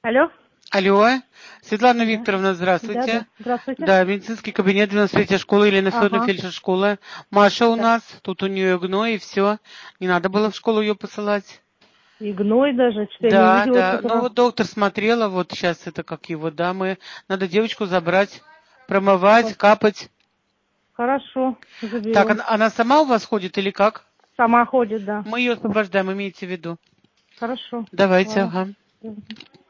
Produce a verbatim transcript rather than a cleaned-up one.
Алло. Алло, Светлана Да. Викторовна, Да, здравствуйте. да. Здравствуйте. Да, медицинский кабинет двенадцать третья школа, Елена Федоровна, Ага. фельдшер школы. Маша у Да. нас, тут у нее гной и все. Не надо было в школу ее посылать. И гной даже, что я не Да, увидела с да, ну утра. вот доктор смотрела, вот сейчас это как его, да, мы, надо девочку забрать, промывать, капать. Хорошо, Так, заберу. она, она сама у вас ходит или как? Сама ходит, да. Мы ее освобождаем, имейте в виду. Хорошо. Давайте, Ладно. ага.